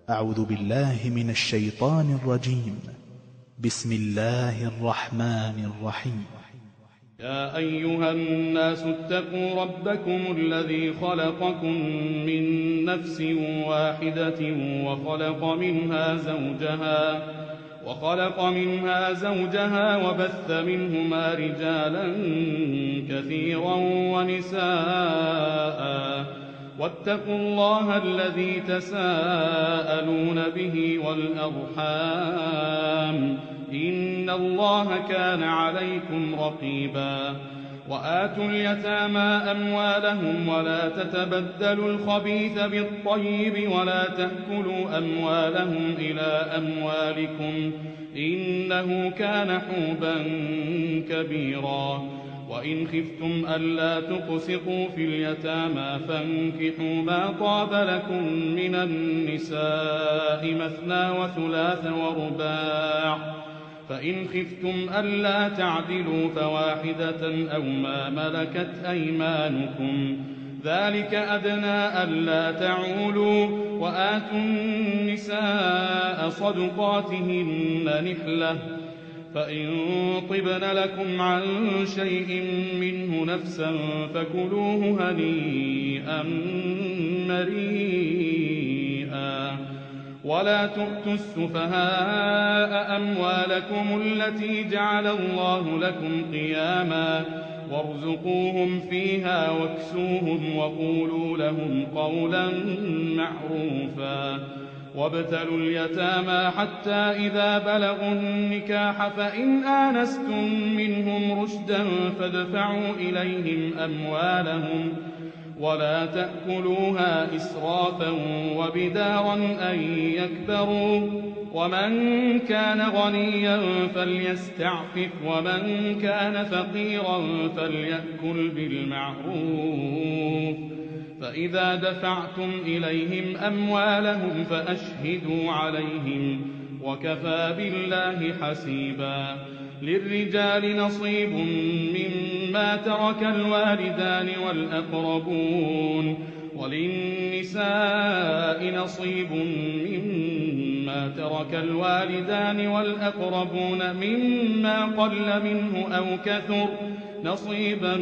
أعوذ بالله من الشيطان الرجيم. بسم الله الرحمن الرحيم. يا أيها الناس اتقوا ربكم الذي خلقكم من نفس واحدة وخلق منها زوجها وبث منهما رجالا كثيرا ونساء واتقوا الله الذي تساءلون به والأرحام إن الله كان عليكم رقيبا وآتوا اليتامى أموالهم ولا تتبدلوا الخبيث بالطيب ولا تأكلوا أموالهم إلى أموالكم إنه كان حوبا كبيرا وإن خفتم ألا تقسطوا في اليتامى فانكحوا ما طاب لكم من النساء مثنى وثلاث ورباع فإن خفتم ألا تعدلوا فواحدة أو ما ملكت أيمانكم ذلك أدنى ألا تعولوا وآتوا النساء صدقاتهن نحلة فإن طبن لكم عن شيء منه نفسا فكلوه هنيئا مريئا ولا تؤتوا السفهاء أموالكم التي جعل الله لكم قياما وارزقوهم فيها واكسوهم وقولوا لهم قولا معروفا وابتلوا اليتامى حتى إذا بلغوا النكاح فإن آنستم منهم رشدا فادفعوا إليهم أموالهم ولا تأكلوها إسرافا وبدارا أن يكبروا ومن كان غنيا فليستعفف ومن كان فقيرا فليأكل بالمعروف فإذا دفعتم إليهم أموالهم فأشهدوا عليهم وكفى بالله حسيبا للرجال نصيب مما ترك الوالدان والأقربون وللنساء نصيب مما ترك الوالدان والأقربون مما قل منه أو كثر نصيبا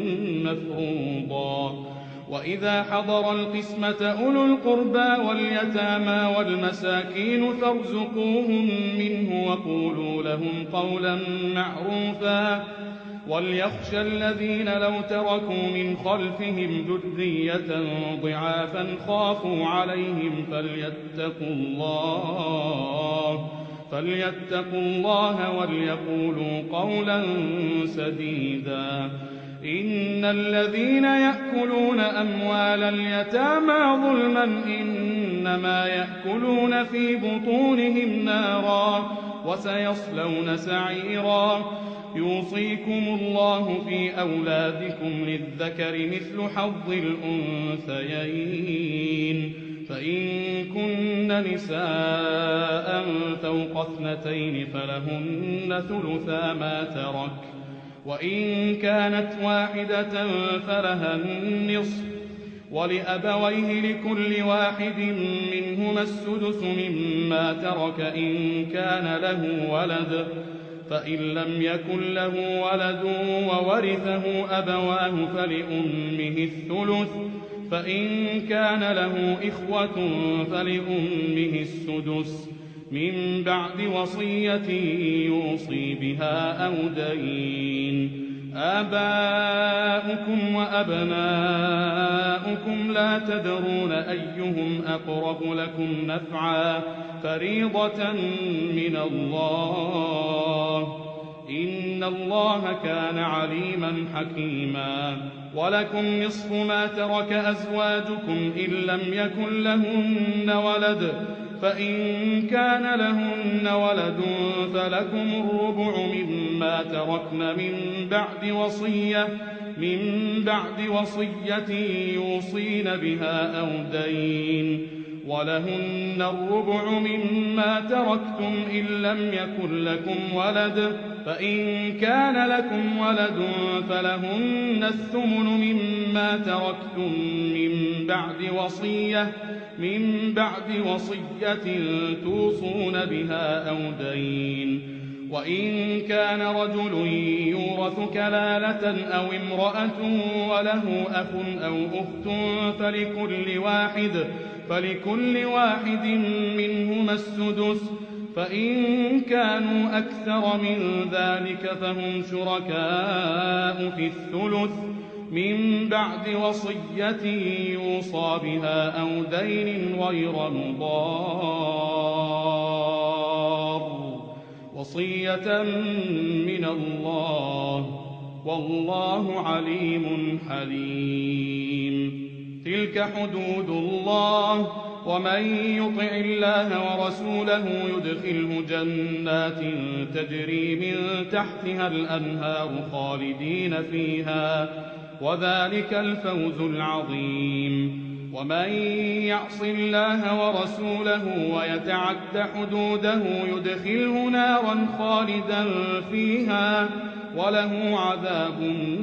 مفروضا وإذا حضر القسمة أولو القربى واليتامى والمساكين فارزقوهم منه وقولوا لهم قولا معروفا وليخشى الذين لو تركوا من خلفهم ذرية ضعافا خافوا عليهم فليتقوا الله وليقولوا قولا سديدا إن الذين يأكلون أموال اليتامى ظلما إنما يأكلون في بطونهم نارا وسيصلون سعيرا يوصيكم الله في أولادكم للذكر مثل حظ الأنثيين فإن كن نساء فوق 2 فلهن ثلثا ما ترك وإن كانت واحدة فلها النصف ولأبويه لكل واحد منهما السدس مما ترك إن كان له ولد فإن لم يكن له ولد وورثه أبواه فلأمه الثلث فإن كان له إخوة فلأمه السدس من بعد وصية يوصي بها أو دين آباؤكم وأبناؤكم لا تدرون أيهم أقرب لكم نفعا فريضة من الله إن الله كان عليما حكيما ولكم نصف ما ترك أزواجكم إن لم يكن لهن ولد فإن كان لهن ولد فلكم الربع مما تركن من بعد وصية يوصين بها أو دين ولهن الربع مما تركتم إن لم يكن لكم ولد فإن كان لكم ولد فلهن الثمن مما تركتم من بعد وصية من بعد وصية توصون بها أو دين. وإن كان رجل يورث كلالة أو امرأة وله أخ أو أخت فلكل واحد منهما السدس، فإن كانوا أكثر من ذلك فهم شركاء في الثلث من بعد وصية يوصى بها أو دين غير مضار، وصية من الله، والله عليم حليم. تلك حدود الله، ومن يطع الله ورسوله يدخله جنات تجري من تحتها الأنهار خالدين فيها، وذلك الفوز العظيم. ومن يعص الله ورسوله ويتعد حدوده يدخله نارا خالدا فيها وله عذاب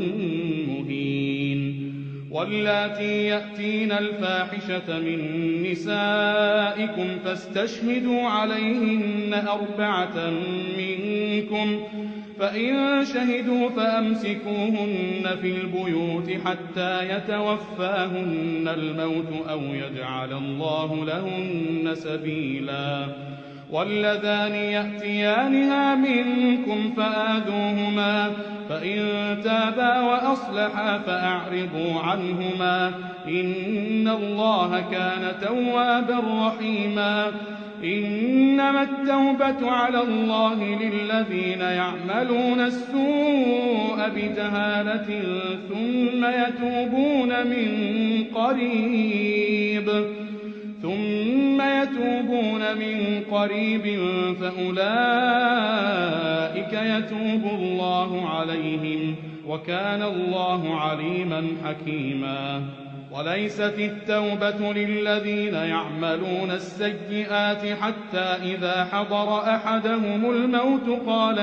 مهين. واللاتي يأتين الفاحشة من نسائكم فاستشهدوا عليهن 4 منكم، فإن شهدوا فأمسكوهن في البيوت حتى يتوفاهن الموت أو يجعل الله لهن سبيلا. واللذان يأتيانها منكم فآذوهما، فإن تابا وأصلحا فأعرضوا عنهما، إن الله كان توابا رحيما. إنما التوبة على الله للذين يعملون السوء بجهالة ثم يتوبون من قريب فأولئك يتوب الله عليهم، وكان الله عليما حكيما. وليست التوبة للذين يعملون السيئات حتى إذا حضر أحدهم الموت قال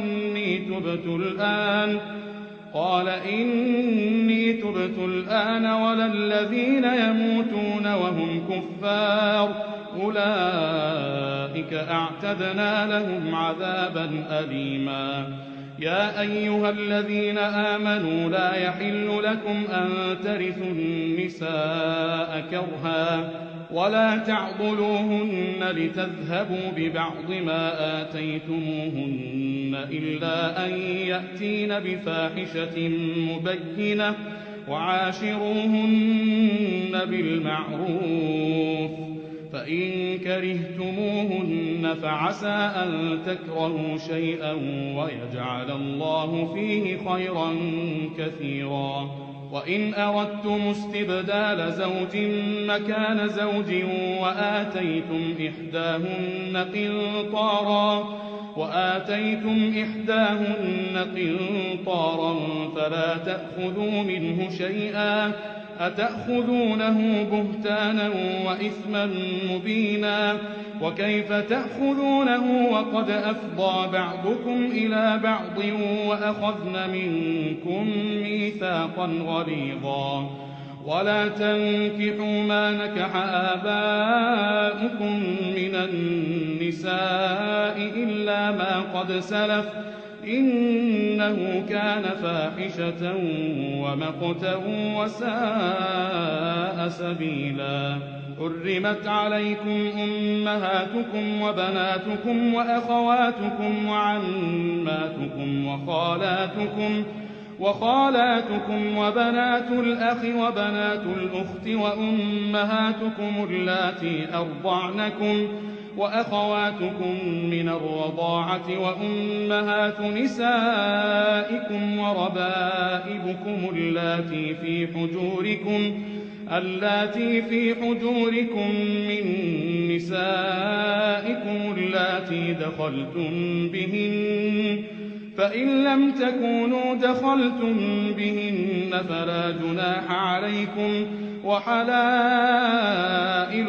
إني تبت الآن، ولا الذين يموتون وهم كفار، أولئك أعتدنا لهم عذابا أليما. يا أيها الذين آمنوا لا يحل لكم أن ترثوا النساء كرها، ولا تعضلوهن لتذهبوا ببعض ما آتيتموهن إلا أن يأتين بفاحشة مبينة، وعاشروهن بالمعروف، فإن كرهتموهن فعسى أن تكرهوا شيئا ويجعل الله فيه خيرا كثيرا. وإن أردتم استبدال زوج مكان زوج وآتيتم إحداهن قنطارا فلا تأخذوا منه شيئا، أتأخذونه بهتانا وإثما مبينا، وكيف تأخذونه وقد أفضى بعضكم إلى بعض وأخذن منكم ميثاقا غليظا. ولا تنكحوا ما نكح آباؤكم من النساء إلا ما قد سلف، إنه كان فاحشة ومقتا وساء سبيلا. حرمت عليكم أمهاتكم وبناتكم وأخواتكم وعماتكم وخالاتكم وبنات الأخ وبنات الأخت وأمهاتكم اللاتي أرضعنكم وأخواتكم من الرضاعة وأمهات نسائكم وربائبكم اللاتي في حجوركم من نسائكم اللاتي دخلتم بهن، فإن لم تكونوا دخلتم بهن فلا جناح عليكم، وحلائل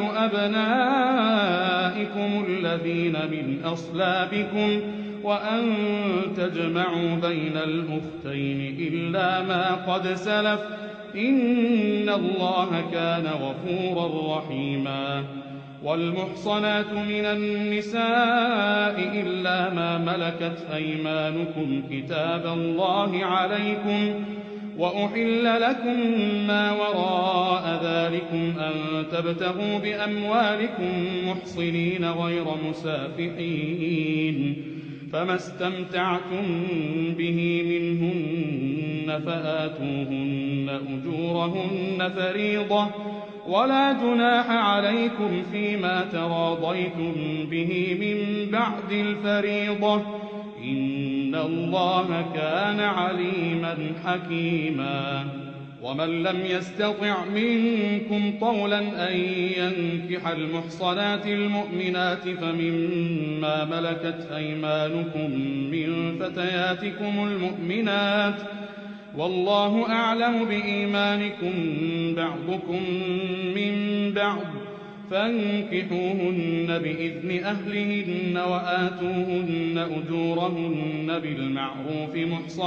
أبنائكم الذين من أصلابكم، وأن تجمعوا بين الأختين إلا ما قد سلف، إن الله كان غفورا رحيما والمحصنات من النساء إلا ما ملكت أيمانكم كتاب الله عليكم وأحل لكم ما وراء ذلكم أن تبتغوا بأموالكم محصنين غير مسافحين فما استمتعتم به منهن فآتوهن أجورهن فريضة ولا جناح عليكم فيما تراضيتم به من بعد الفريضة إن الله كان عليما حكيما ومن لم يستطع منكم طولا أن ينكح المحصنات المؤمنات فمما ملكت أيمانكم من فتياتكم المؤمنات والله أعلم بإيمانكم بعضكم من بعض فانكحوهن بإذن أهلهن وآتوهن أجورهن بالمعروف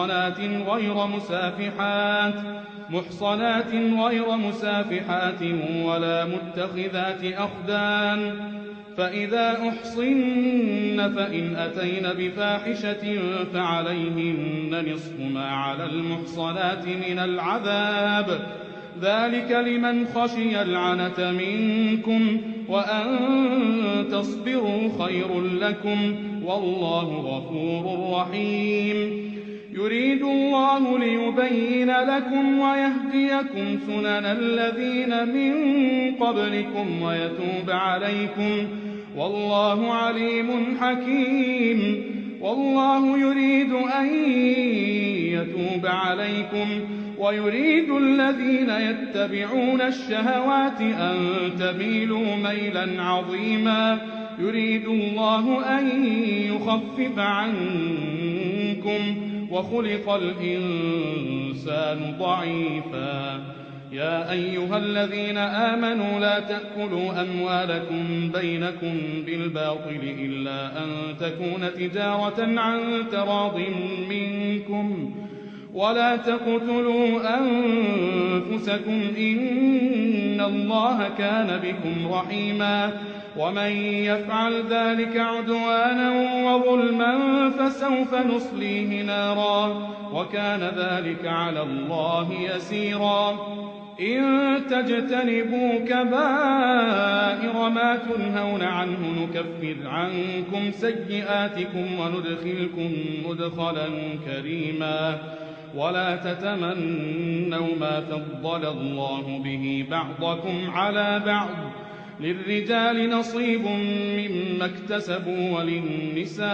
محصنات غير مسافحات ولا متخذات أخدان فإذا أحصن فإن أتين بفاحشة فعليهن نصف ما على المحصنات من العذاب ذلك لمن خشي العنة منكم وأن تصبروا خير لكم والله غفور رحيم يريد الله ليبين لكم ويهديكم سنن الذين من قبلكم ويتوب عليكم والله عليم حكيم والله يريد أن يتوب عليكم ويريد الذين يتبعون الشهوات أن تميلوا ميلا عظيما يريد الله أن يخفف عنكم وخلق الإنسان ضعيفا يا أيها الذين آمنوا لا تأكلوا أموالكم بينكم بالباطل إلا أن تكون تجارة عن تراض منكم ولا تقتلوا أنفسكم إن الله كان بكم رحيما ومن يفعل ذلك عدوانا وظلما فسوف نصليه نارا وكان ذلك على الله يسيرا إن تجتنبوا كبائر ما تنهون عنه نكفر عنكم سيئاتكم وندخلكم مدخلا كريما ولا تتمنوا ما فضل الله به بعضكم على بعض للرجال نصيب مما اكتسبوا وللنساء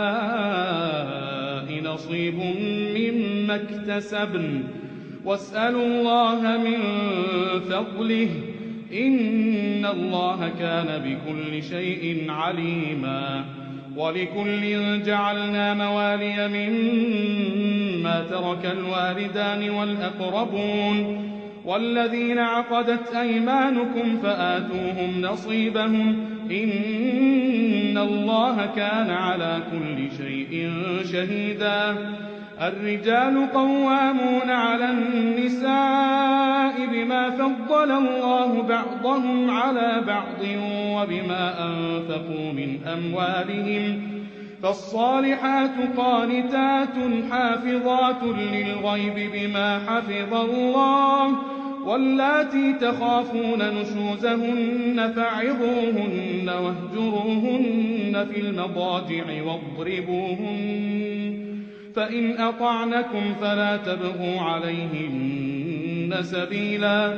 نصيب مما اكتسبن واسألوا الله من فضله إن الله كان بكل شيء عليما ولكل جعلنا موالي مما ترك الوالدان والأقربون والذين عقدت أيمانكم فآتوهم نصيبهم إن الله كان على كل شيء شهيدا الرجال قوامون على النساء بما فضل الله بعضهم على بعض وبما أنفقوا من أموالهم فالصالحات قانتات حافظات للغيب بما حفظ الله واللاتي تخافون نشوزهن فعظوهن واهجروهن في المضاجع واضربوهن فإن أطعنكم فلا تبغوا عليهن سبيلا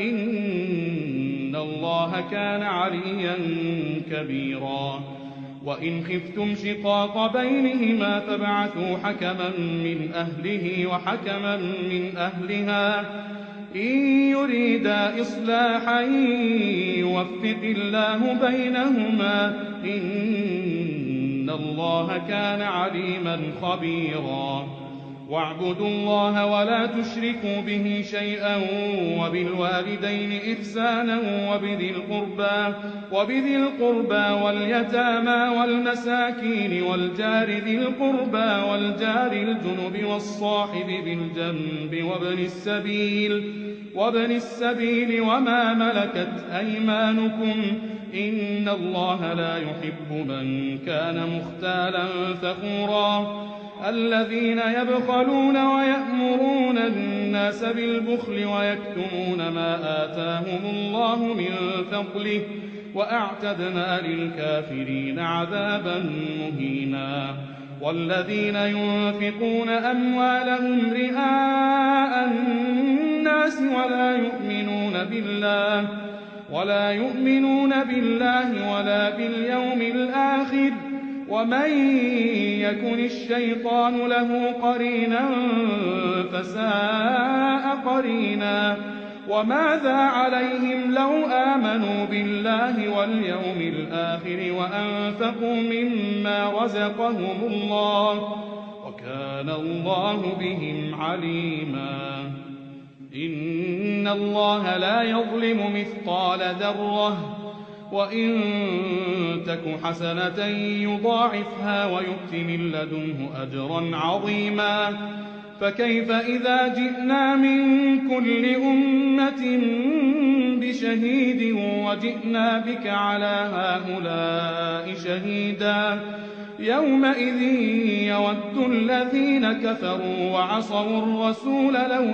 إن الله كان عليا كبيرا وإن خفتم شقاق بينهما فابعثوا حكما من أهله وحكما من أهلها إن يريدا إصلاحا يوفق الله بينهما إن الله كان عليما خبيرا واعبدوا الله ولا تشركوا به شيئا وبالوالدين إحسانا وبذي القربى واليتامى والمساكين والجار ذي القربى والجار الجنب والصاحب بالجنب وابن السبيل وما ملكت أيمانكم إن الله لا يحب من كان مختالا فخورا الذين يبخلون ويأمرون الناس بالبخل ويكتمون ما آتاهم الله من فضله وأعتدنا للكافرين عذابا مهينا والذين ينفقون أموالهم رئاء الناس ولا يؤمنون بالله ولا باليوم الآخر ومن يكن الشيطان له قرينا فساء قرينا وماذا عليهم لو آمنوا بالله واليوم الآخر وأنفقوا مما رزقهم الله وكان الله بهم عليما إن الله لا يظلم مثقال ذرة وإن تك حسنة يضاعفها ويؤت من لدنه أجرا عظيما فكيف إذا جئنا من كل أمة بشهيد وجئنا بك على هؤلاء شهيدا يومئذ يود الذين كفروا وعصوا الرسول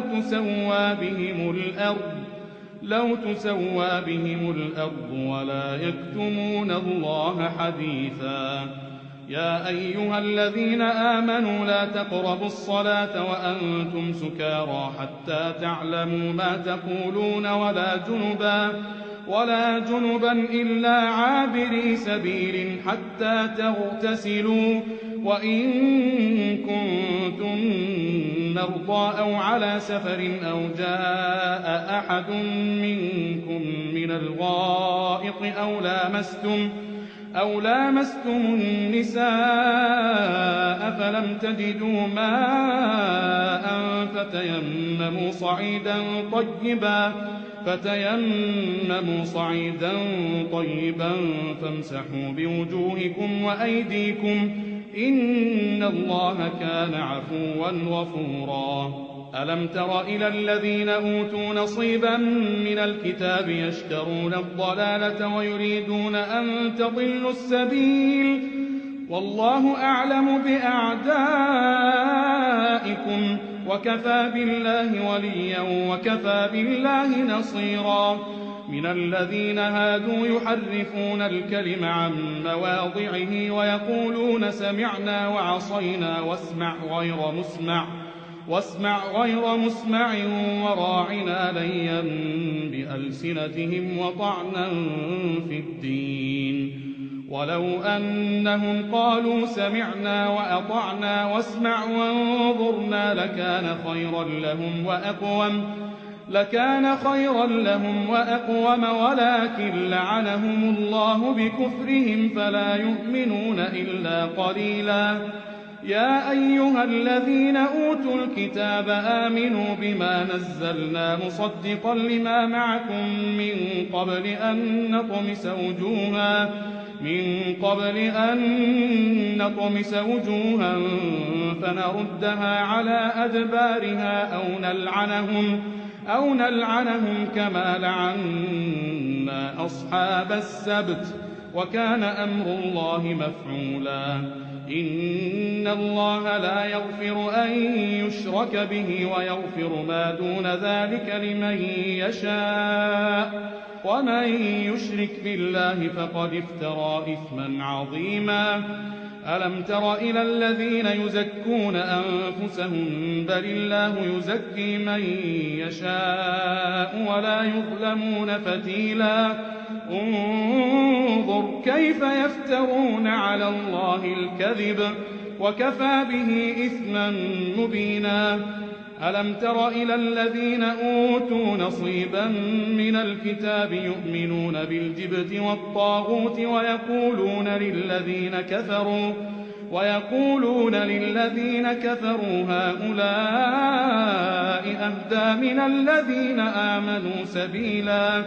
لو تسوى بهم الأرض ولا يكتمون الله حديثا يا أيها الذين آمنوا لا تقربوا الصلاة وأنتم سكارى حتى تعلموا ما تقولون ولا جنبا إلا عابري سبيل حتى تغتسلوا وإن كنتم مرضى أو على سفر أو جاء أحد منكم من الغائط أو لامستم النساء فلم تجدوا ماء فتيمموا صعيدا طيبا فامسحوا بوجوهكم وأيديكم إن الله كان عفوا غفورا ألم تر إلى الذين أوتوا نصيبا من الكتاب يشترون الضلالة ويريدون أن تضلوا السبيل والله أعلم بأعدائكم وكفى بالله وليا وكفى بالله نصيرا من الذين هادوا يحرفون الكلم عن مواضعه ويقولون سمعنا وعصينا واسمع غير مسمع وراعنا ليا بألسنتهم وطعنا في الدين ولو أنهم قالوا سمعنا وأطعنا واسمع وانظرنا لكان خيرا لهم وأقوم ولكن لعنهم الله بكفرهم فلا يؤمنون إلا قليلا يا أيها الذين أوتوا الكتاب آمنوا بما نزلنا مصدقا لما معكم من قبل أن نطمس وجوها فنردها على أدبارها أو نلعنهم كما لعنا أصحاب السبت وكان أمر الله مفعولا إن الله لا يغفر أن يشرك به ويغفر ما دون ذلك لمن يشاء ومن يشرك بالله فقد افترى إثما عظيما ألم تر إلى الذين يزكون أنفسهم بل الله يزكي من يشاء ولا يظلمون فتيلا انظر كيف يفترون على الله الكذب وكفى به إثما مبينا ألم تر إلى الذين أوتوا نصيبا من الكتاب ويقولون للذين كفروا هؤلاء أهدى من الذين آمنوا سبيلا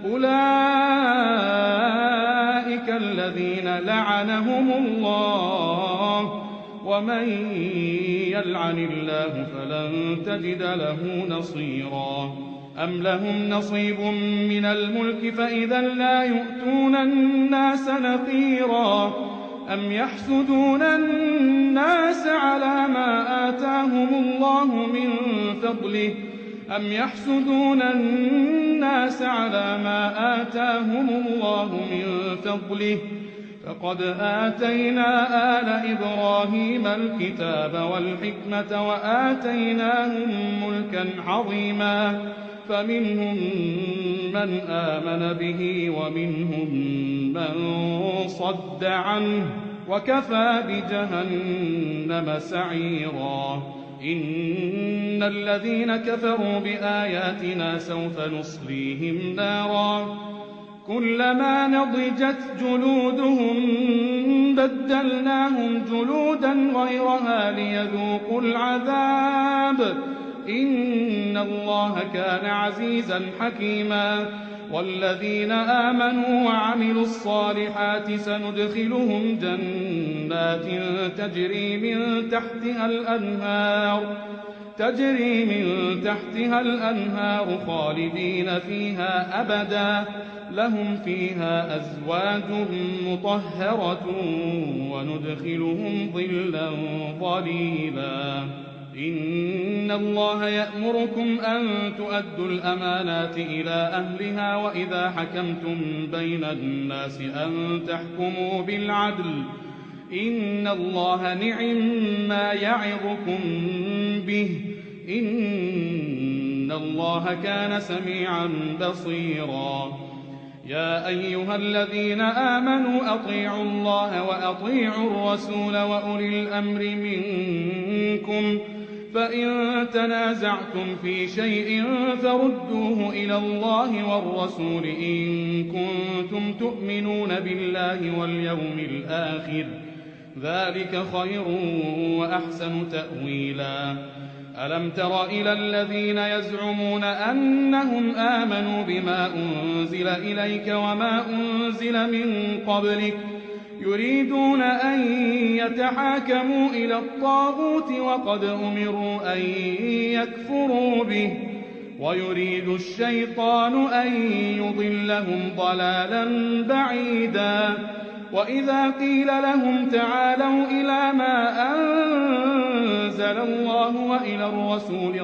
أولئك الذين لعنهم الله ومن يلعن الله فلن تجد له نصيرا أم لهم نصيب من الملك فإذا لا يؤتون الناس نقيرا أم يحسدون الناس على ما آتاهم الله من فضله فقد آتينا آل إبراهيم الكتاب والحكمة وآتيناهم ملكا عظيما فمنهم من آمن به ومنهم من صد عنه وكفى بجهنم سعيرا إن الذين كفروا بآياتنا سوف نصليهم نارا كلما نضجت جلودهم بدلناهم جلودا غيرها ليذوقوا العذاب إن الله كان عزيزا حكيما والذين آمنوا وعملوا الصالحات سندخلهم جنات تجري من تحتها الأنهار خالدين فيها أبدا لهم فيها أزواج مطهرة وندخلهم ظلا ظليلا إن الله يأمركم أن تؤدوا الأمانات إلى أهلها وإذا حكمتم بين الناس أن تحكموا بالعدل إن الله نعم يعظكم به إن الله كان سميعا بصيرا يا أيها الذين آمنوا أطيعوا الله وأطيعوا الرسول وأولي الأمر منكم فإن تنازعتم في شيء فردوه إلى الله والرسول إن كنتم تؤمنون بالله واليوم الآخر ذلك خير وأحسن تأويلا ألم تر إلى الذين يزعمون أنهم آمنوا بما أنزل إليك وما أنزل من قبلك يريدون أن يتحاكموا إلى الطاغوت وقد أمروا أن يكفروا به ويريد الشيطان أن يضلهم ضلالا بعيدا وإذا قيل لهم تعالوا إلى ما أنزل الله وإلى الرسول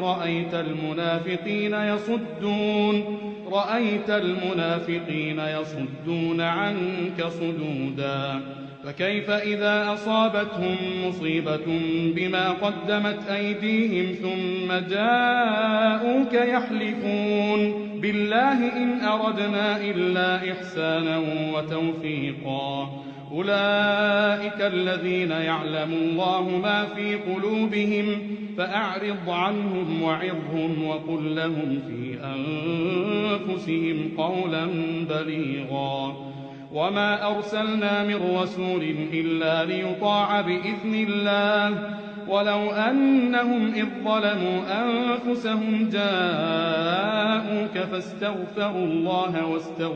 رأيت المنافقين يصدون عنك صدودا فكيف إذا أصابتهم مصيبة بما قدمت أيديهم ثم جاءوك يحلفون بالله إن أردنا إلا إحسانا وتوفيقا أولئك الذين يعلم الله ما في قلوبهم فأعرض عنهم وعظهم وقل لهم في أنفسهم قولا بليغا وما أرسلنا من رسول إلا ليطاع بإذن الله ولو أنهم إذ ظلموا أنفسهم جاءوك فاستغفروا الله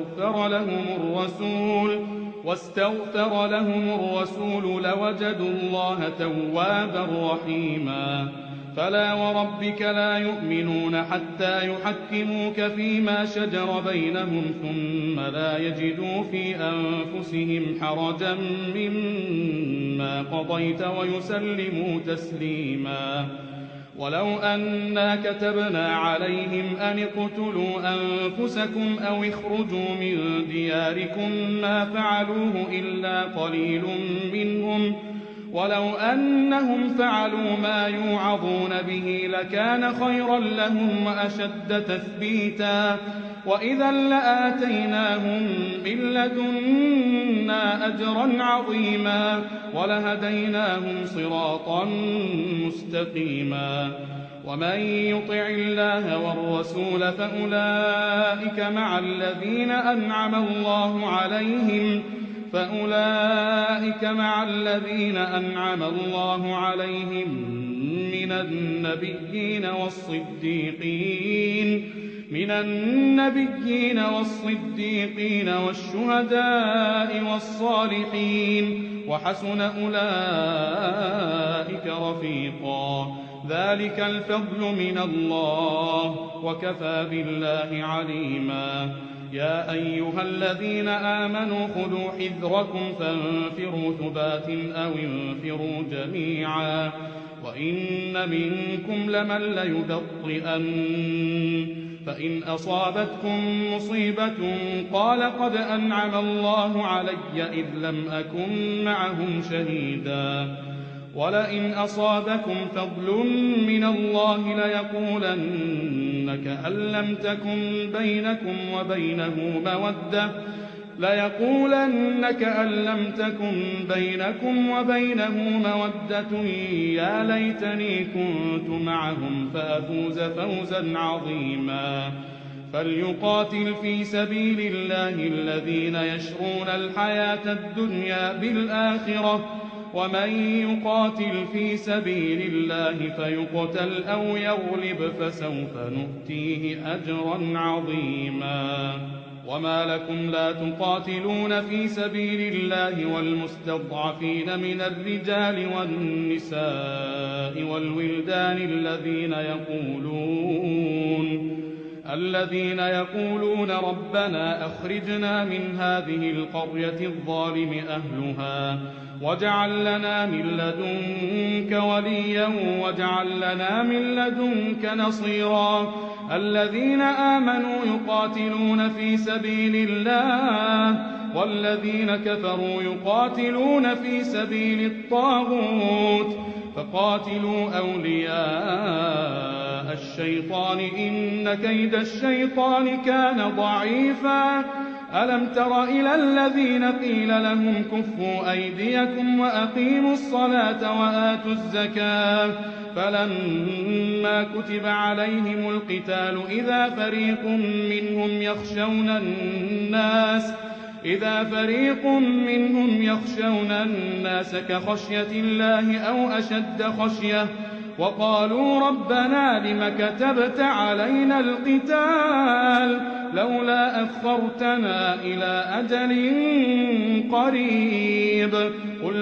واستغفر لهم الرسول لوجدوا الله توابا رحيما فلا وربك لا يؤمنون حتى يحكموك فيما شجر بينهم ثم لا يجدوا في أنفسهم حرجا مما قضيت ويسلموا تسليما ولو أنا كتبنا عليهم أن اقتلوا أنفسكم أو اخرجوا من دياركم ما فعلوه إلا قليل منهم ولو أنهم فعلوا ما يوعظون به لكان خيرا لهم وأشد تثبيتا وإذا لآتيناهم من لدنا أجرا عظيما ولهديناهم صراطا مستقيما ومن يطع الله والرسول فأولئك مع الذين أنعم الله عليهم فأولئك مع الذين أنعم الله عليهم من النبيين والصديقين والشهداء والصالحين وحسن أولئك رفيقا ذلك الفضل من الله وكفى بالله عليما يا أيها الذين آمنوا خذوا حذركم فانفروا ثبات أو انفروا جميعا وإن منكم لمن ليبطئن فإن أصابتكم مصيبة قال قد أنعم الله علي إذ لم أكن معهم شهيدا ولئن أصابكم فضل من الله ليقولن كأن لم تكن بينكم وبينه مودة يا ليتني كنت معهم فأفوز فوزا عظيما فليقاتل في سبيل الله الذين يشرون الحياة الدنيا بالآخرة ومن يقاتل في سبيل الله فيقتل أو يغلب فسوف نؤتيه أجرا عظيما وما لكم لا تقاتلون في سبيل الله والمستضعفين من الرجال والنساء والولدان الذين يقولون ربنا أخرجنا من هذه القرية الظالم أهلها واجعل لنا من لدنك وليا واجعل لنا من لدنك نصيرا الذين آمنوا يقاتلون في سبيل الله والذين كفروا يقاتلون في سبيل الطاغوت فقاتلوا أولياء الشيطان إن كيد الشيطان كان ضعيفا ألم تر إلى الذين قيل لهم كفوا أيديكم وأقيموا الصلاة وآتوا الزكاة فلما كتب عليهم القتال إذا فريق منهم يخشون الناس كخشية الله أو أشد خشية وقالوا ربنا لم كتبت علينا القتال لولا أخرتنا إلى أجل قريب قل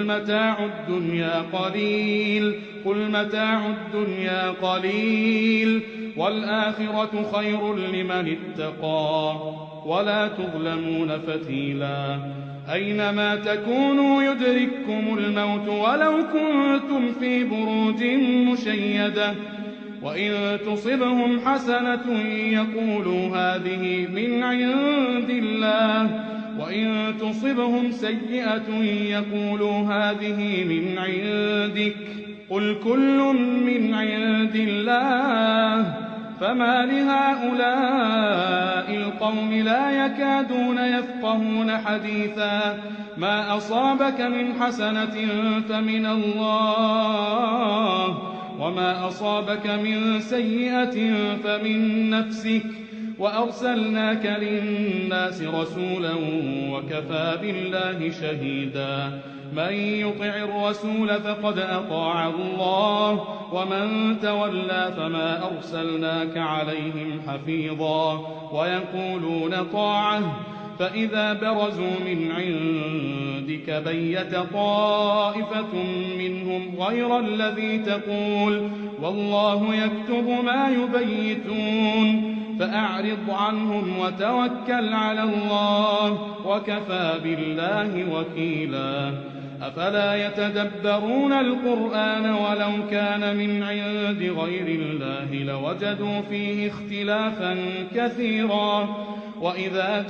متاع الدنيا قليل والآخرة خير لمن اتقى ولا تظلمون فتيلا أينما تكونوا يدرككم الموت ولو كنتم في بروج مشيدة وإن تصبهم حسنة يقولوا هذه من عند الله وإن تصبهم سيئة يقولوا هذه من عندك قل كل من عند الله فما لهؤلاء القوم لا يكادون يفقهون حديثا ما أصابك من حسنة فمن الله وما أصابك من سيئة فمن نفسك وأرسلناك للناس رسولا وكفى بالله شهيدا من يطع الرسول فقد أطاع الله ومن تولى فما أرسلناك عليهم حفيظا ويقولون طاعة فإذا برزوا من عندك بيت طائفة منهم غير الذي تقول والله يكتب ما يبيتون فأعرض عنهم وتوكل على الله وكفى بالله وكيلا أفلا يتدبرون القرآن ولو كان من عند غير الله لوجدوا فيه اختلافا كثيرا وإذا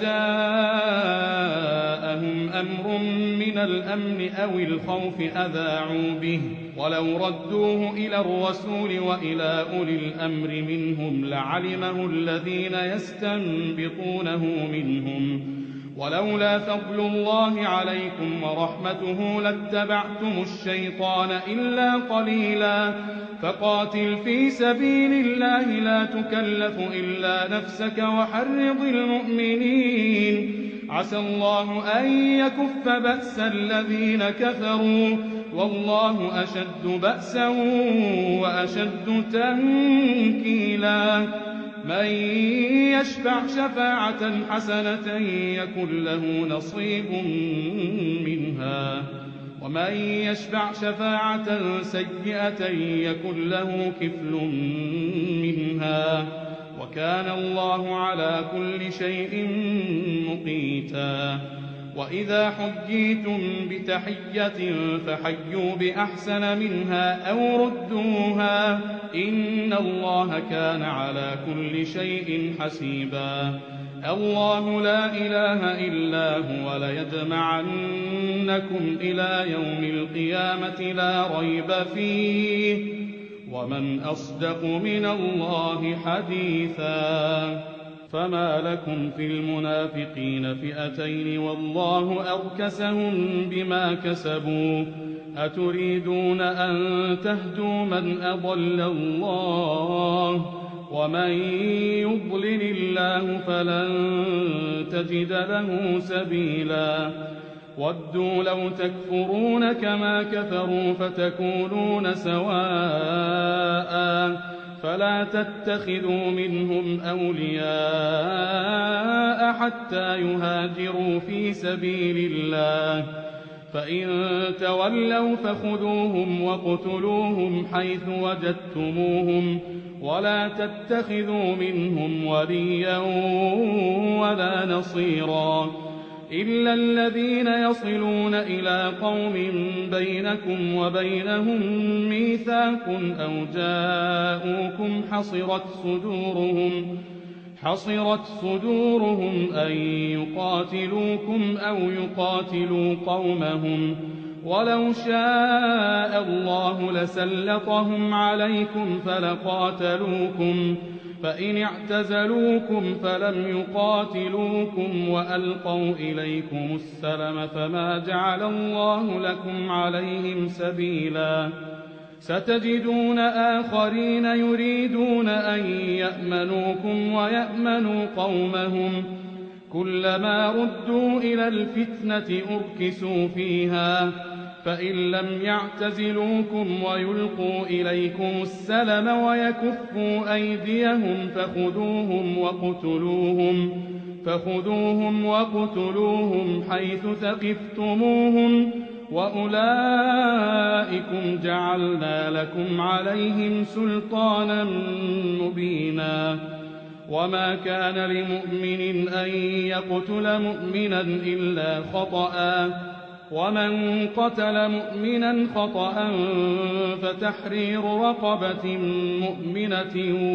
جاءهم أمر من الأمن أو الخوف أذاعوا به ولو ردوه إلى الرسول وإلى أولي الأمر منهم لعلمه الذين يستنبطونه منهم ولولا فضل الله عليكم ورحمته لاتبعتم الشيطان إلا قليلا فقاتل في سبيل الله لا تكلف إلا نفسك وحرض المؤمنين عسى الله أن يكف بأس الذين كفروا والله أشد بأسا وأشد تنكيلا من يشفع شفاعة حسنة يكن له نصيب منها ومن يشفع شفاعة سيئة يكن له كفل منها وكان الله على كل شيء مقيتا وإذا حييتم بتحية فحيوا بأحسن منها أو ردوها إن الله كان على كل شيء حسيبا الله لا إله إلا هو ليجمعنكم إلى يوم القيامة لا ريب فيه ومن أصدق من الله حديثا فما لكم في المنافقين فئتين والله أركسهم بما كسبوا أتريدون أن تهدوا من أضل الله ومن يضلل الله فلن تجد له سبيلا ودوا لو تكفرون كما كفروا فتكونون سواء فلا تتخذوا منهم أولياء حتى يهاجروا في سبيل الله فإن تولوا فخذوهم واقتلوهم حيث وجدتموهم ولا تتخذوا منهم وليا ولا نصيرا إلا الذين يصلون إلى قوم بينكم وبينهم ميثاق أو جاءوكم حصرت صدورهم أن يقاتلوكم أو يقاتلوا قومهم ولو شاء الله لسلطهم عليكم فلقاتلوكم فإن اعتزلوكم فلم يقاتلوكم وألقوا إليكم السلم فما جعل الله لكم عليهم سبيلا ستجدون آخرين يريدون أن يأمنوكم ويأمنوا قومهم كلما ردوا إلى الفتنة أركسوا فيها فإن لم يعتزلوكم ويلقوا إليكم السلم ويكفوا أيديهم فخذوهم وقتلوهم حيث ثقفتموهم وأولئكم جعلنا لكم عليهم سلطانا مبينا وما كان لمؤمن أن يقتل مؤمنا إلا خطأ ومن قتل مؤمنا خطأ فتحرير رقبة مؤمنة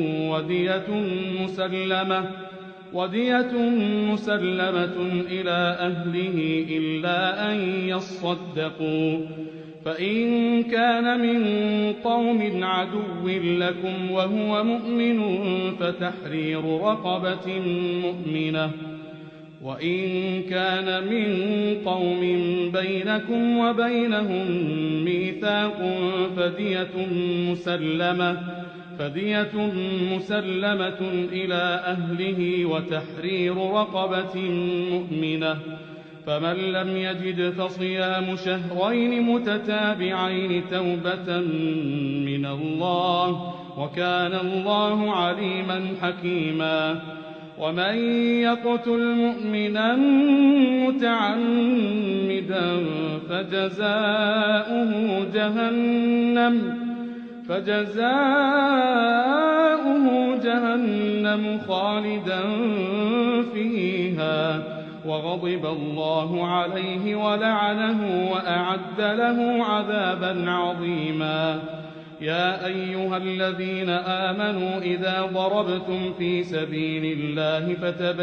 ودية مسلمة إلى أهله إلا أن يصدقوا فإن كان من قوم عدو لكم وهو مؤمن فتحرير رقبة مؤمنة وإن كان من قوم بينكم وبينهم ميثاق فدية مسلمة إلى أهله وتحرير رقبة مؤمنة فمن لم يجد فصيام شهرين متتابعين توبة من الله وكان الله عليما حكيما ومن يقتل مؤمنا متعمدا فجزاؤه جهنم خالدا فيها وغضب الله عليه ولعنه وأعد له عذابا عظيما يا أيها الذين آمنوا إذا ضربتم في سبيل الله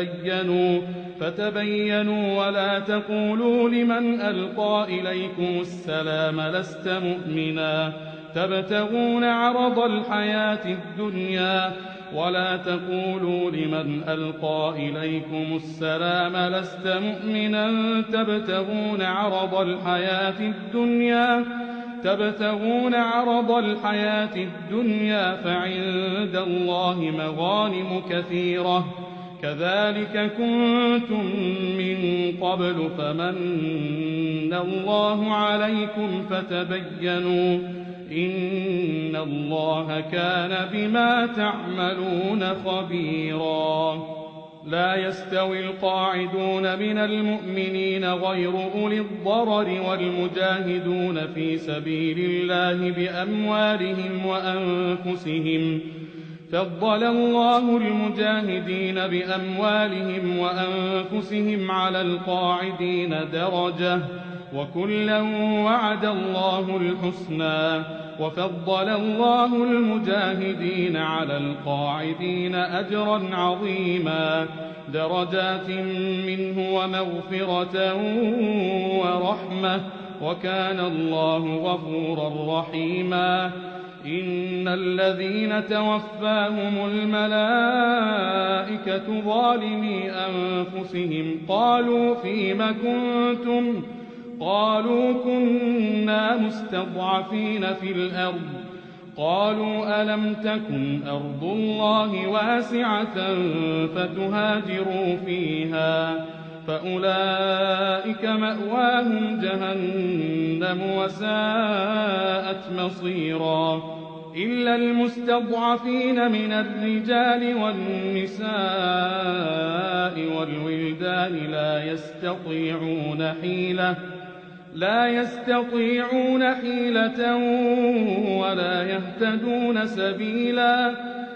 فتبينوا ولا تقولوا لمن ألقى إليكم السلام لست مؤمنا تبتغون عرض الحياة الدنيا ولا تقولوا لمن ألقى إليكم السلام لست مؤمنا تبتغون عرض الحياة الدنيا فعند الله مغانم كثيرة كذلك كنتم من قبل فمن الله عليكم فتبينوا إن الله كان بما تعملون خبيرا لا يستوي القاعدون من المؤمنين غير أولي الضرر والمجاهدون في سبيل الله بأموالهم وأنفسهم فضل الله المجاهدين بأموالهم وأنفسهم على القاعدين درجة وكلا وعد الله الحسنى وفضل الله المجاهدين على القاعدين أجرا عظيما درجات منه ومغفرة ورحمة وكان الله غفورا رحيما إن الذين توفاهم الملائكة ظالمي أنفسهم قالوا فيم كنتم قالوا كنا مستضعفين في الأرض قالوا ألم تكن أرض الله واسعة فتهاجروا فيها فأولئك مأواهم جهنم وساءت مصيرا إلا المستضعفين من الرجال والنساء والولدان لا يستطيعون حيلة ولا يهتدون سبيلا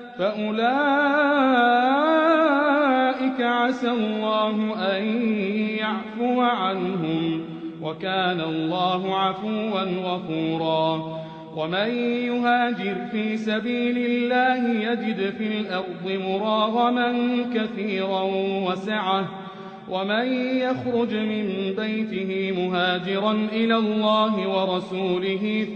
فأولئك عسى الله أن يعفو عنهم وكان الله عفوا غفورا ومن يهاجر في سبيل الله يجد في الأرض مراغما كثيرا وسعة ومن يخرج من بيته مهاجرا إلى الله ورسوله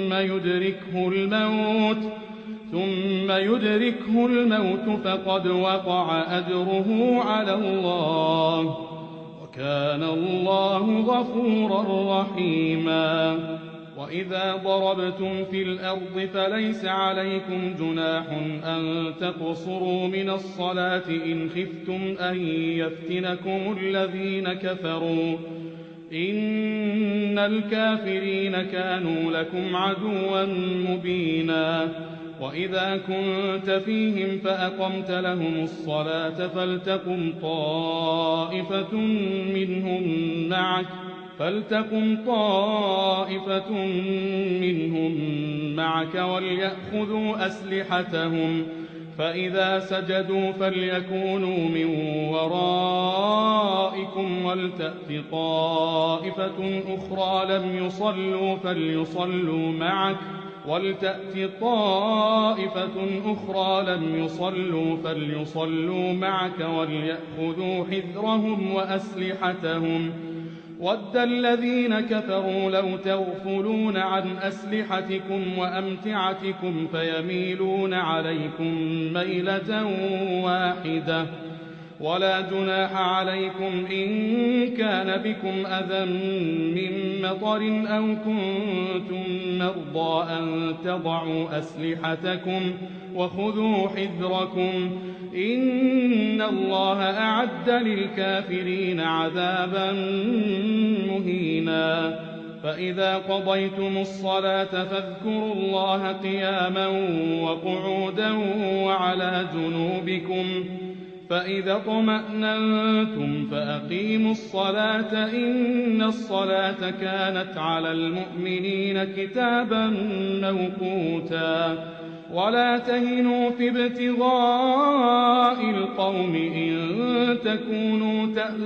ثم يدركه الموت فقد وقع أجره على الله وكان الله غفورا رحيما وإذا ضربتم في الأرض فليس عليكم جناح أن تقصروا من الصلاة إن خفتم أن يفتنكم الذين كفروا إن الكافرين كانوا لكم عدوا مبينا وإذا كنت فيهم فأقمت لهم الصلاة فلتقم طائفة منهم معك وليأخذوا أسلحتهم فإذا سجدوا فليكونوا من ورائكم ولتأت طائفة أخرى لم يصلوا فليصلوا معك وليأخذوا حذرهم وأسلحتهم ود الذين كفروا لو تغفلون عن أسلحتكم وأمتعتكم فيميلون عليكم ميلة واحدة ولا جناح عليكم إن كان بكم أذى من مطر أو كنتم مرضى أن تضعوا أسلحتكم وخذوا حذركم إن الله أعد للكافرين عذابا مهينا فإذا قضيتم الصلاة فاذكروا الله قياما وقعودا وعلى جنوبكم فإذا اطمأننتم فأقيموا الصلاة إن الصلاة كانت على المؤمنين كتابا موقوتا ولا تهنوا في ابتغاء القوم إن تكونوا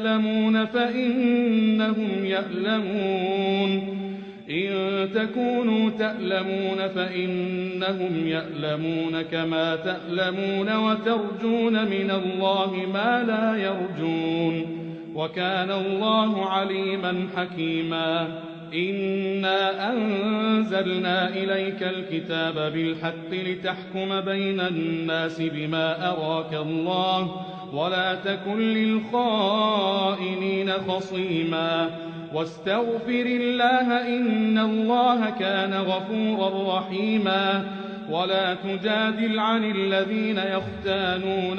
تألمون فإنهم يألمون كما تألمون وترجون من الله ما لا يرجون وكان الله عليما حكيما إنا أنزلنا إليك الكتاب بالحق لتحكم بين الناس بما أراك الله ولا تكن للخائنين خصيما واستغفر الله إن الله كان غفورا رحيما ولا تجادل عن الذين يختانون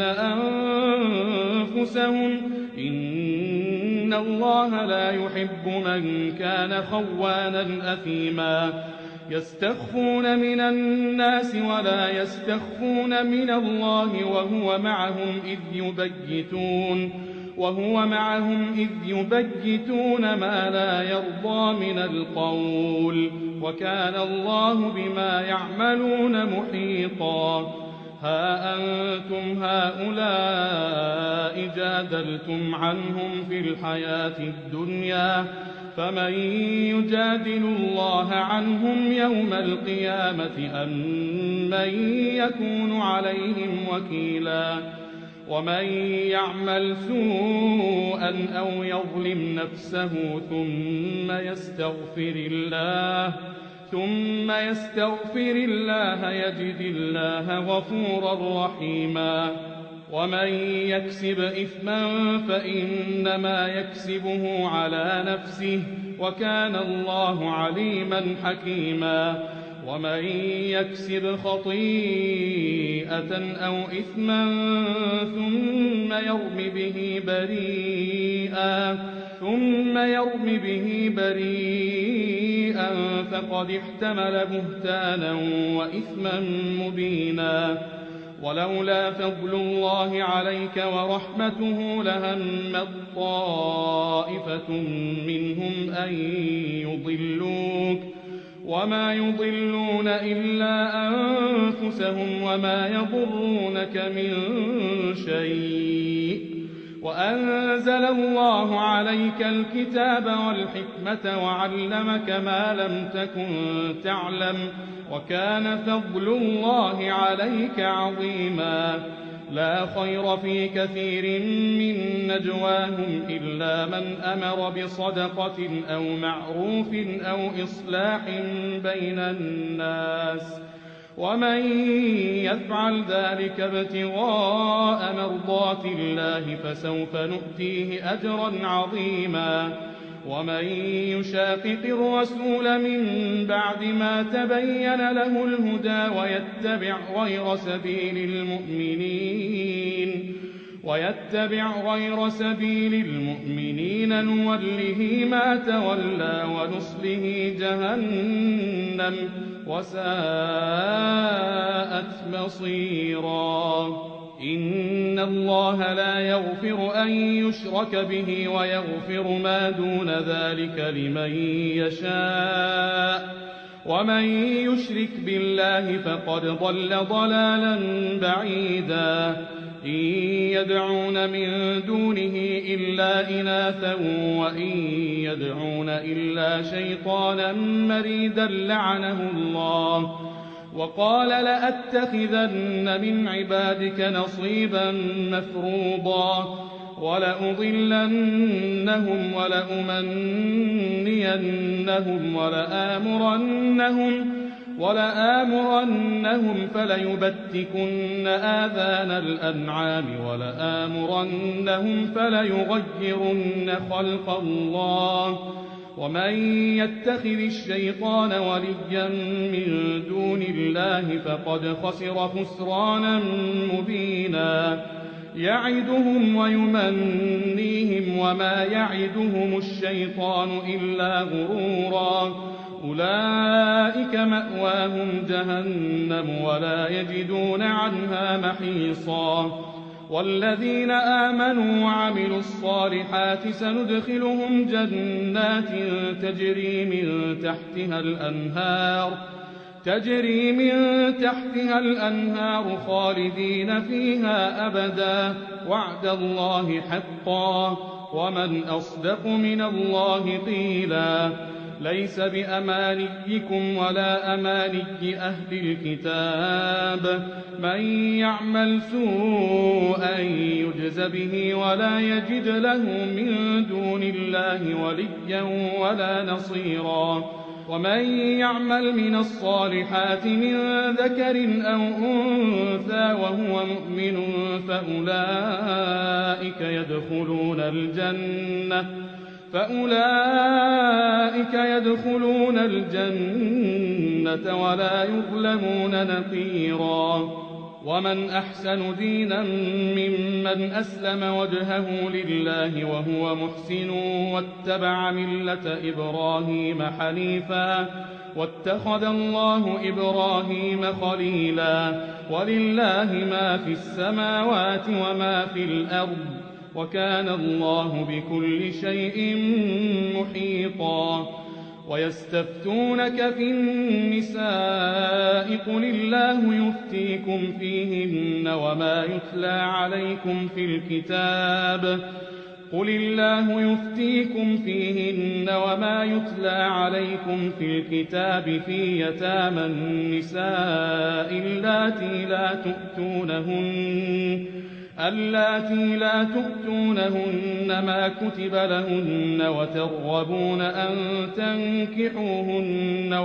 أنفسهم إن الله لا يحب من كان خوانا أثيما يستخفون من الناس ولا يستخفون من الله وهو معهم إذ يبيتون ما لا يرضى من القول وكان الله بما يعملون محيطا ها أنتم هؤلاء جادلتم عنهم في الحياة الدنيا فمن يجادل الله عنهم يوم القيامة أم من يكون عليهم وكيلا ومن يعمل سوءا أو يظلم نفسه ثم يستغفر الله يجد الله غفورا رحيما ومن يكسب إثما فإنما يكسبه على نفسه وكان الله عليما حكيما ومن يكسب خطيئة أو إثما ثم يرم به بريئا فقد احتمل بهتانا وإثما مبينا ولولا فضل الله عليك ورحمته لهمت طائفة منهم أن يضلوك وما يضلون إلا أنفسهم وما يضرونك من شيء وأنزل الله عليك الكتاب والحكمة وعلمك ما لم تكن تعلم وكان فضل الله عليك عظيما لا خير في كثير من نجواهم إلا من أمر بصدقة أو معروف أو إصلاح بين الناس ومن يفعل ذلك ابتغاء مرضات الله فسوف نؤتيه أجرا عظيما ومن يشاقق الرسول من بعد ما تبين له الهدى ويتبع غير سبيل المؤمنين نوله ما تولى ونصله جهنم وساءت مصيرا إن الله لا يغفر أن يشرك به ويغفر ما دون ذلك لمن يشاء ومن يشرك بالله فقد ضل ضلالا بعيدا إن يدعون من دونه إلا إناثا وإن يدعون إلا شيطانا مريدا لعنه الله وقال لأتخذن من عبادك نصيبا مفروضا ولأضلنهم ولأمنينهم ولآمرنهم فليبتكن آذان الأنعام ولآمرنهم فليغيرن خلق الله ومن يتخذ الشيطان وليا من دون الله فقد خسر خسرانا مبينا يعدهم ويمنيهم وما يعدهم الشيطان إلا غرورا أولئك مأواهم جهنم ولا يجدون عنها محيصا والذين آمنوا وعملوا الصالحات سندخلهم جنات تجري من تحتها الأنهار خالدين فيها أبدا وعد الله حقا ومن أصدق من الله قيلا ليس بأمانيكم ولا أماني أهل الكتاب من يعمل سوءا يجز به ولا يجد له من دون الله وليا ولا نصيرا ومن يعمل من الصالحات من ذكر أو أنثى وهو مؤمن فأولئك يدخلون الجنة ولا يظلمون نقيرا. ومن أحسن دينا ممن أسلم وجهه لله وهو محسن واتبع ملة إبراهيم حنيفا واتخذ الله إبراهيم خليلا. ولله ما في السماوات وما في الأرض وكان الله بكل شيء محيطا. ويستفتونك في النساء قل الله يفتيكم فيهن وما يتلى عليكم في الكتاب قل الله يفتيكم فيهن وما يتلى عليكم في الكتاب في يتامى النساء اللاتي لا تؤتونهن ما كتب لهن وترغبون أن تنكحوهن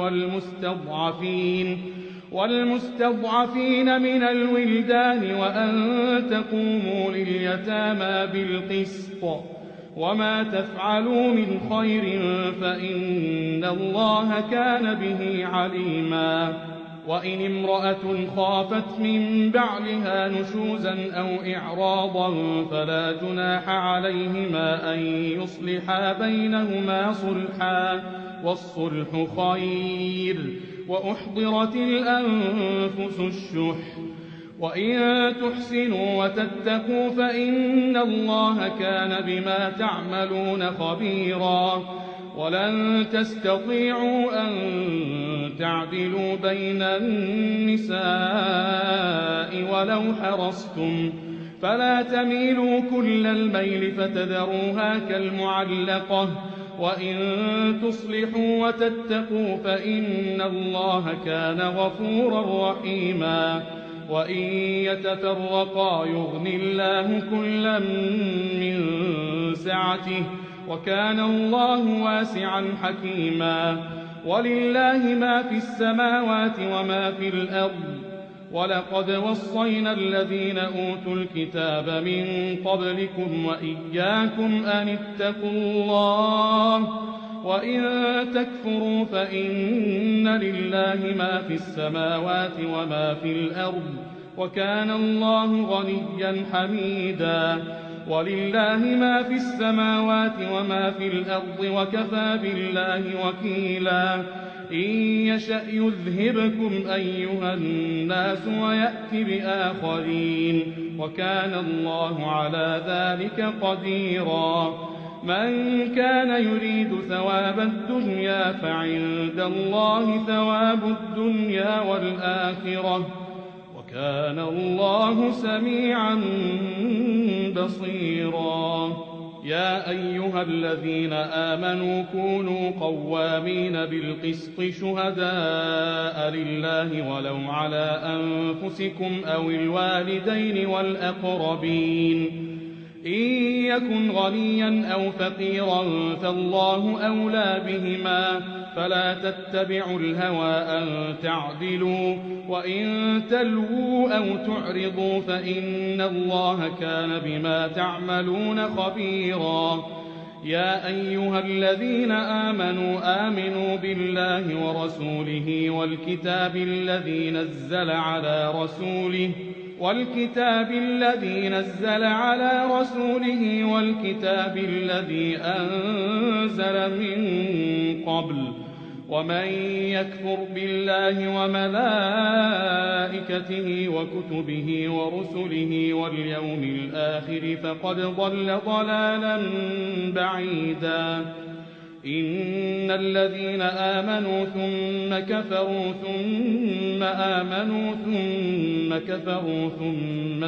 والمستضعفين من الولدان وأن تقوموا لليتامى بالقسط وما تفعلوا من خير فإن الله كان به عليما. وإن امرأة خافت من بعلها نشوزا أو إعراضا فلا جناح عليهما أن يصلحا بينهما صلحا والصلح خير. وأحضرت الأنفس الشح وإن تحسنوا وتتقوا فإن الله كان بما تعملون خبيرا. ولن تستطيعوا أن تعدلوا بين النساء ولو حرصتم فلا تميلوا كل الميل فتذروها كالمعلقة. وإن تصلحوا وتتقوا فإن الله كان غفورا رحيما. وإن يتفرقا يغن الله كلا من سعته وكان الله واسعا حكيما. ولله ما في السماوات وما في الأرض ولقد وصينا الذين أوتوا الكتاب من قبلكم وإياكم أن اتقوا الله وإن تكفروا فإن لله ما في السماوات وما في الأرض وكان الله غنيا حميدا. ولله ما في السماوات وما في الأرض وكفى بالله وكيلا. إن يشأ يذهبكم أيها الناس ويأت بآخرين وكان الله على ذلك قديرا. من كان يريد ثواب الدنيا فعند الله ثواب الدنيا والآخرة وكان الله سميعا بصيرا. يا أيها الذين آمنوا كونوا قوامين بالقسط شهداء لله ولو على أنفسكم أو الوالدين والأقربين. إن يكن غنيا أو فقيرا فالله أولى بهما فلا تتبعوا الهوى أن تعدلوا وإن تلووا أو تعرضوا فإن الله كان بما تعملون خبيرا. يا أيها الذين آمنوا بالله ورسوله والكتاب الذي نزل على رسوله والكتاب الذي أنزل من قبل ومن يكفر بالله وملائكته وكتبه ورسله واليوم الآخر فقد ضل ضلالا بعيدا. إن الذين آمنوا ثم كفروا ثم آمنوا ثم كفروا ثم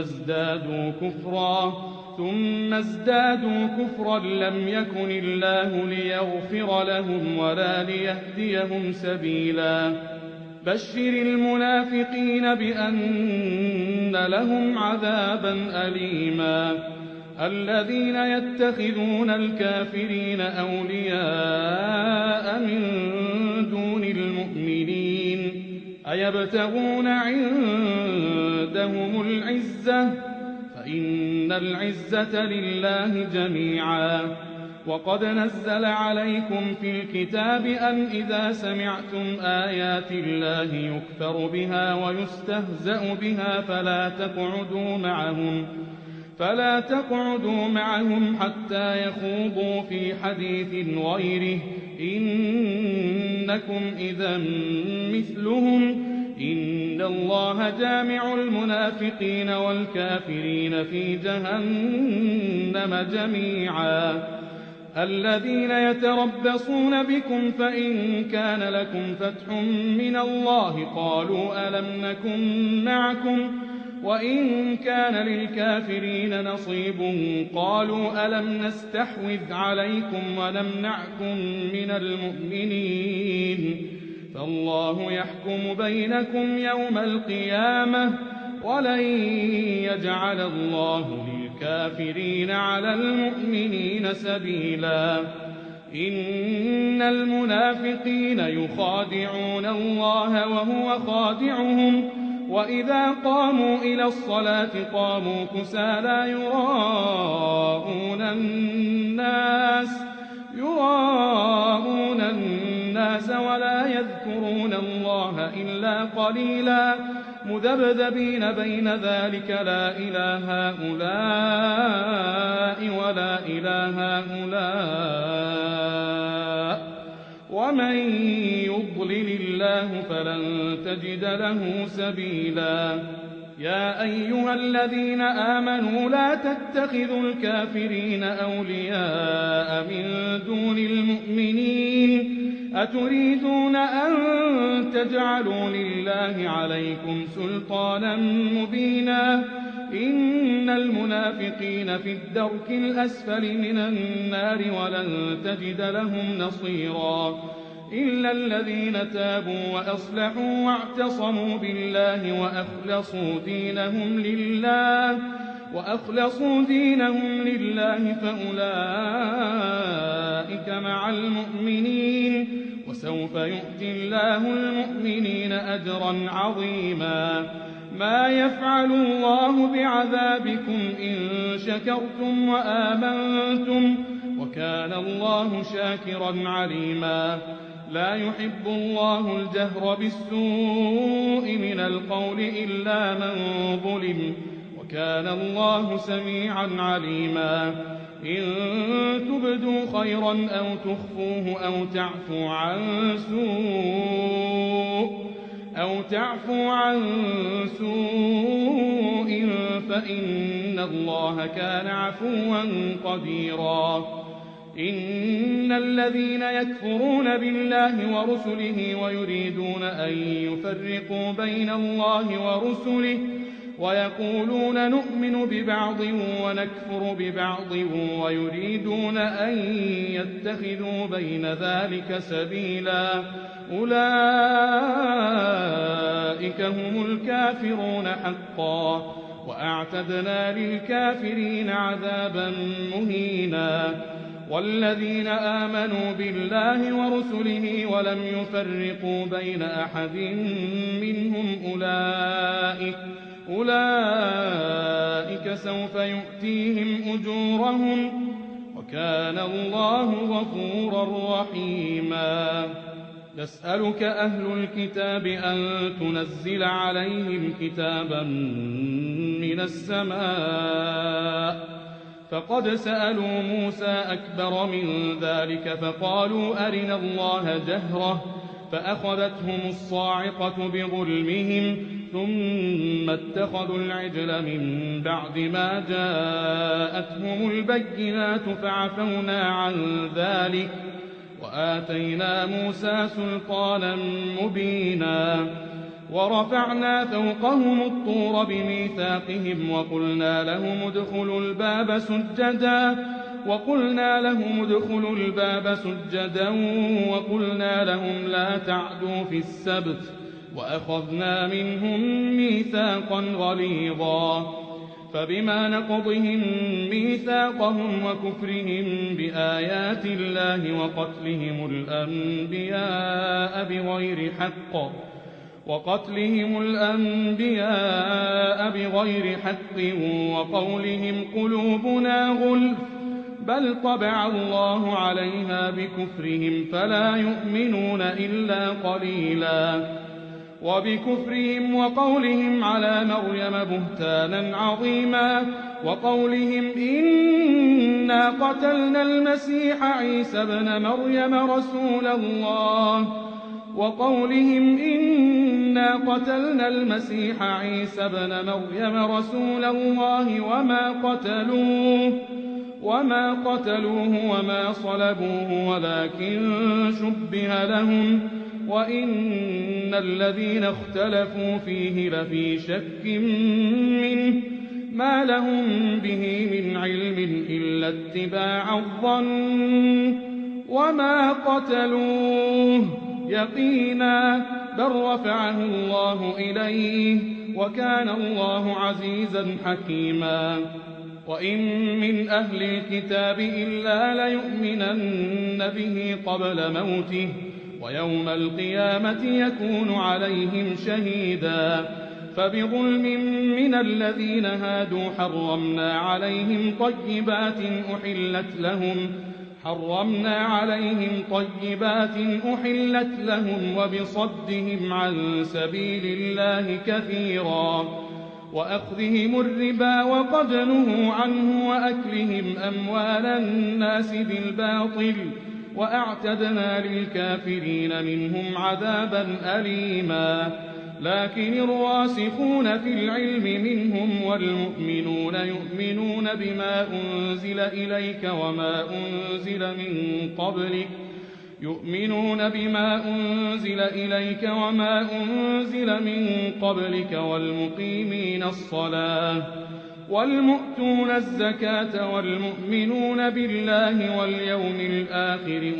ازدادوا كفرا لم يكن الله ليغفر لهم ولا ليهديهم سبيلا. بشر المنافقين بأن لهم عذابا أليما. الذين يتخذون الكافرين أولياء من دون المؤمنين أيبتغون عندهم العزة فإن العزة لله جميعا. وقد نزل عليكم في الكتاب أن إذا سمعتم آيات الله يكفر بها ويستهزأ بها فلا تقعدوا معهم حتى يخوضوا في حديث غيره إنكم إذا مثلهم إن الله جامع المنافقين والكافرين في جهنم جميعا الذين يتربصون بكم فإن كان لكم فتح من الله قالوا ألم نكن معكم وإن كان للكافرين نصيب قالوا ألم نستحوذ عليكم ونمنعكم من المؤمنين فالله يحكم بينكم يوم القيامة ولن يجعل الله للكافرين على المؤمنين سبيلا إن المنافقين يخادعون الله وهو خادعهم وإذا قاموا إلى الصلاة قاموا كسالى يراءون الناس ولا يذكرون الله إلا قليلا مذبذبين بين ذلك لا إله هؤلاء ولا إله هؤلاء ومن يضلل الله فلن تجد له سبيلا يا أيها الذين آمنوا لا تتخذوا الكافرين أولياء من دون المؤمنين أتريدون أن تجعلوا لله عليكم سلطانا مبينا إن المنافقين في الدرك الأسفل من النار ولن تجد لهم نصيرا إلا الذين تابوا وأصلحوا واعتصموا بالله وأخلصوا دينهم لله فأولئك مع المؤمنين وسوف يؤتي الله المؤمنين أجرا عظيما ما يفعل الله بعذابكم إن شكرتم وآمنتم وكان الله شاكرا عليما لا يحب الله الجهر بالسوء من القول إلا من ظلم وكان الله سميعا عليما إن تبدوا خيرا أو تخفوه أو تعفو عن سوء فإن الله كان عفوا قديرا إن الذين يكفرون بالله ورسله ويريدون أن يفرقوا بين الله ورسله ويقولون نؤمن ببعض ونكفر ببعض ويريدون أن يتخذوا بين ذلك سبيلا أولئك هم الكافرون حقا وأعتدنا للكافرين عذابا مهينا والذين آمنوا بالله ورسله ولم يفرقوا بين أحد منهم أولئك سوف يؤتيهم أجورهم وكان الله غفورا رحيما يسألك أهل الكتاب أن تنزل عليهم كتابا من السماء فقد سألوا موسى أكبر من ذلك فقالوا أرنا الله جهرة فأخذتهم الصاعقة بظلمهم ثم اتخذوا العجل من بعد ما جاءتهم البينات فعفونا عن ذلك وآتينا موسى سلطانا مبينا ورفعنا فوقهم الطور بميثاقهم وقلنا لهم ادخلوا الباب سجدا وقلنا لهم لا تعدوا في السبت وأخذنا منهم ميثاقا غليظا فبما نقضهم ميثاقهم وكفرهم بآيات الله وقتلهم الأنبياء بغير حق وقولهم قلوبنا غلف بل طبع الله عليها بكفرهم فلا يؤمنون إلا قليلا وبكفرهم وقولهم على مريم بهتانا عظيما وقولهم إنا قتلنا المسيح عيسى ابن مريم رسول الله وما قتلوه وما صلبوه ولكن شبه لهم وإن الذين اختلفوا فيه لفي شك منه ما لهم به من علم إلا اتباع الظن وما قتلوه يقينا بل رفعه الله إليه وكان الله عزيزا حكيما وإن من أهل الكتاب إلا ليؤمنن به قبل موته ويوم القيامة يكون عليهم شهيدا فبظلم من الذين هادوا حرمنا عليهم طيبات أحلت لهم وبصدهم عن سبيل الله كثيرا وأخذهم الربا وقد نهوا عنه وأكلهم أموال الناس بالباطل وأعتدنا للكافرين منهم عذابا أليما لكن الراسخون في العلم منهم والمؤمنون يؤمنون بما أنزل إليك وما أنزل من قبلك والمقيمين الصلاة والمؤتون الزكاة والمؤمنون بالله واليوم الآخر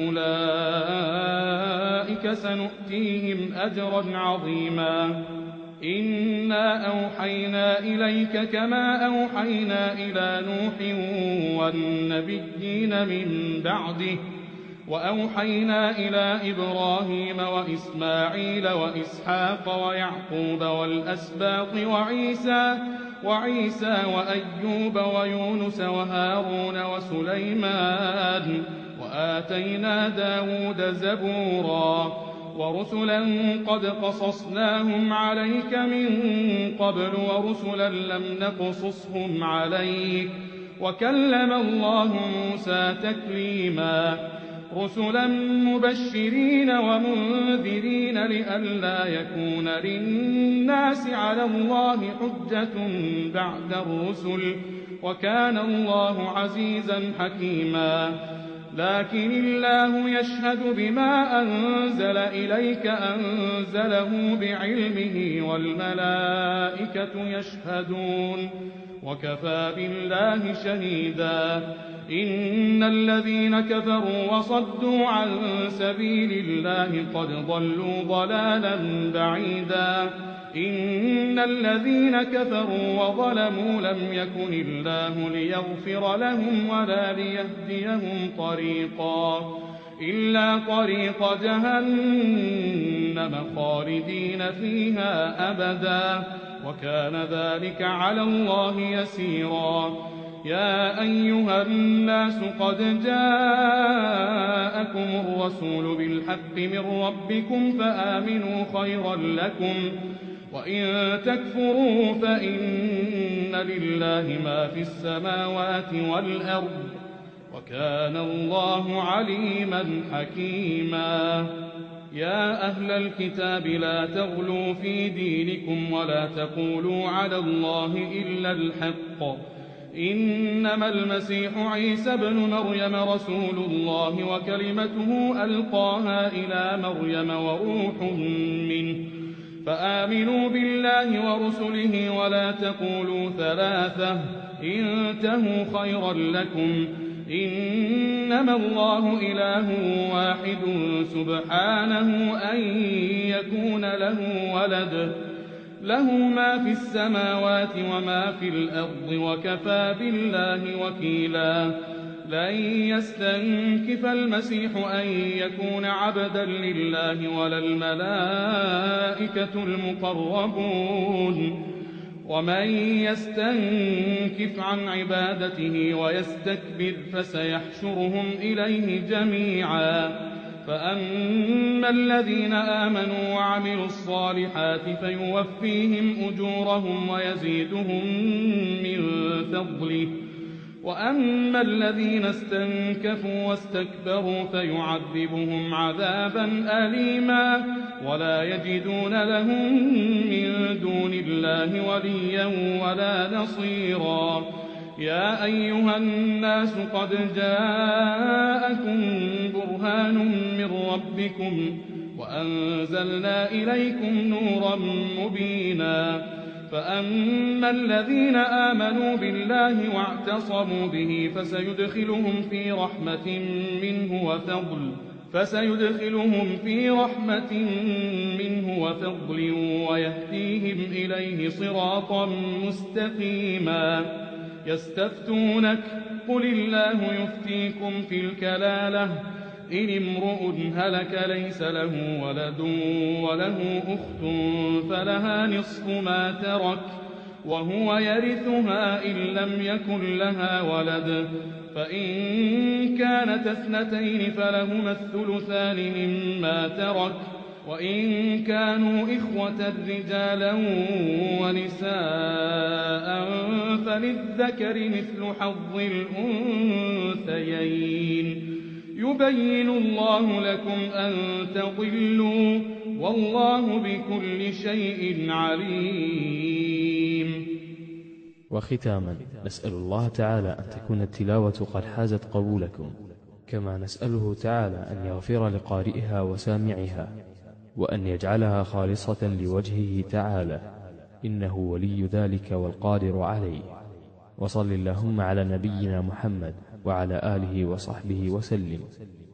أولئك سنؤتيهم أجرا عظيما إنا أوحينا إليك كما أوحينا إلى نوح والنبيين من بعده وأوحينا إلى إبراهيم وإسماعيل وإسحاق ويعقوب والأسباط وعيسى وأيوب ويونس وهارون وسليمان وآتينا داود زبورا ورسلا قد قصصناهم عليك من قبل ورسلا لم نقصصهم عليك وكلم الله موسى تكليما رسلا مبشرين ومنذرين لئلا يكون للناس على الله حجة بعد الرسل وكان الله عزيزا حكيما لكن الله يشهد بما أنزل إليك أنزله بعلمه والملائكة يشهدون وكفى بالله شهيدا إن الذين كفروا وصدوا عن سبيل الله قد ضلوا ضلالا بعيدا إن الذين كفروا وظلموا لم يكن الله ليغفر لهم ولا ليهديهم طريقا إلا طريق جهنم خالدين فيها أبدا وكان ذلك على الله يسيرا يا أيها الناس قد جاءكم الرسول بالحق من ربكم فآمنوا خيرا لكم وإن تكفروا فإن لله ما في السماوات والأرض وكان الله عليما حكيما يا أهل الكتاب لا تغلوا في دينكم ولا تقولوا على الله إلا الحق إنما المسيح عيسى ابن مريم رسول الله وكلمته ألقاها إلى مريم وروح منه فآمنوا بالله ورسله ولا تقولوا ثلاثة انتهوا خيرا لكم إنما الله إله واحد سبحانه أن يكون له ولد له ما في السماوات وما في الأرض وكفى بالله وكيلا لن يستنكف المسيح أن يكون عبدا لله ولا الملائكة المقربون ومن يستنكف عن عبادته ويستكبر فسيحشرهم إليه جميعا. فأما الذين آمنوا وعملوا الصالحات فيوفيهم أجورهم ويزيدهم من فضله، وأما الذين استنكفوا واستكبروا فيعذبهم عذابا أليما ولا يجدون لهم من دون الله وليا ولا نصيرا. يا أيها الناس قد جاءكم برهان من ربكم وأنزلنا إليكم نورا مبينا. فأما الذين آمنوا بالله واعتصموا به فسيدخلهم في رحمة منه وفضل ويهديهم إليه صراطا مستقيما. يستفتونك قل الله يفتيكم في الكلالة إن امرؤ هلك ليس له ولد وله أخت فلها نصف ما ترك وهو يرثها إن لم يكن لها ولد، فإن كانت اثنتين فلهما الثلثان مما ترك، وإن كانوا إخوة رجالا ونساء فللذكر مثل حظ الأنثيين. يبين الله لكم أن تضلوا والله بكل شيء عليم. وختاما نسأل الله تعالى أن تكون التلاوة قد حازت قبولكم، كما نسأله تعالى أن يغفر لقارئها وسامعها وأن يجعلها خالصة لوجهه تعالى، إنه ولي ذلك والقادر عليه. وصل اللهم على نبينا محمد وعلى آله وصحبه وسلم.